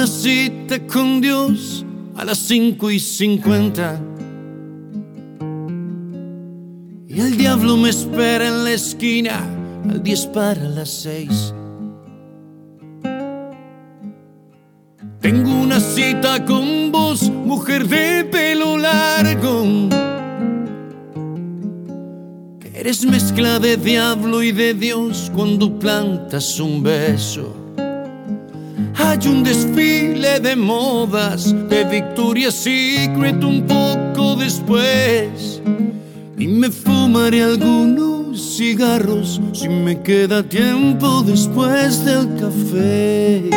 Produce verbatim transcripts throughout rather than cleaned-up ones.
una cita con Dios a las cinco y cincuenta. Y el diablo me espera en la esquina al diez para las seis. Tengo una cita con vos, mujer de pelo largo, que eres mezcla de diablo y de Dios cuando plantas un beso. Hay un desfile de modas de Victoria's Secret un poco después, y me fumaré algunos cigarros si me queda tiempo después del café.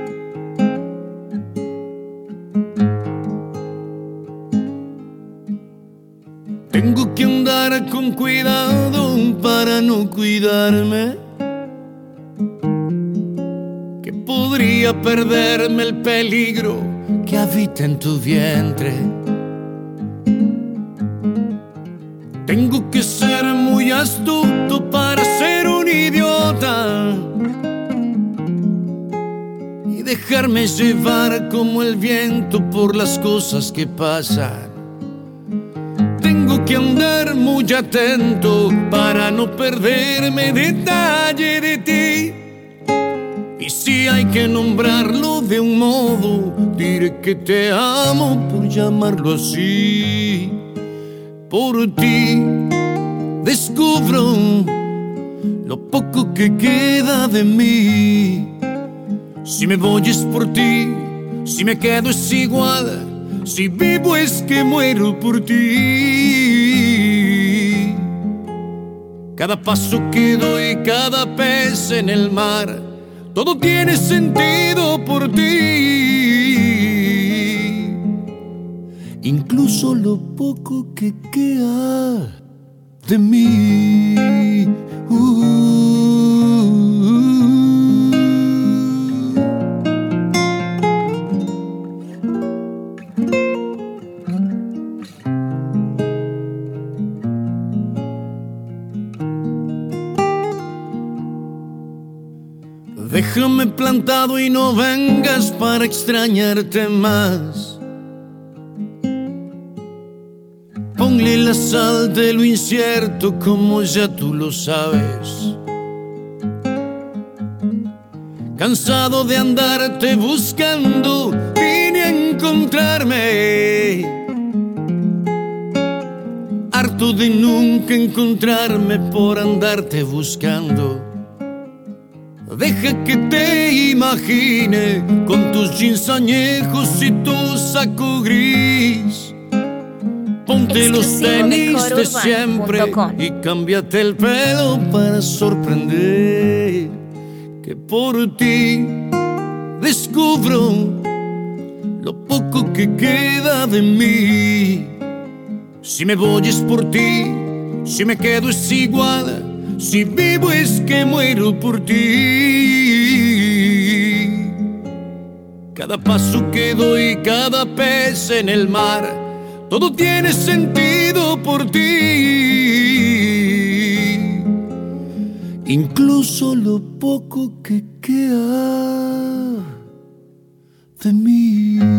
Tengo que andar con cuidado para no cuidarme, que podría perderme el peligro que habita en tu vientre. Tengo que ser muy astuto para ser un idiota y dejarme llevar como el viento por las cosas que pasan. Tengo que andar muy atento para no perderme detalle de ti. Y si hay que nombrarlo de un modo, diré que te amo por llamarlo así. Por ti descubro lo poco que queda de mí. Si me voy es por ti, si me quedo es igual. Si vivo es que muero por ti. Cada paso que doy, cada pez en el mar, todo tiene sentido por ti. Incluso lo poco que queda de mí. uh. Déjame plantado y no vengas para extrañarte más. Ponle la sal de lo incierto como ya tú lo sabes. Cansado de andarte buscando, vine a encontrarme. Harto de nunca encontrarme por andarte buscando. Deja que te imagine con tus jeans añejos y tu saco gris. Ponte los tenis de siempre y cámbiate el pelo para sorprender. Que por ti descubro lo poco que queda de mí. Si me voy es por ti, si me quedo es igual. Si vivo es que muero por ti. Cada paso que doy, cada pez en el mar, todo tiene sentido por ti. Incluso lo poco que queda de mí.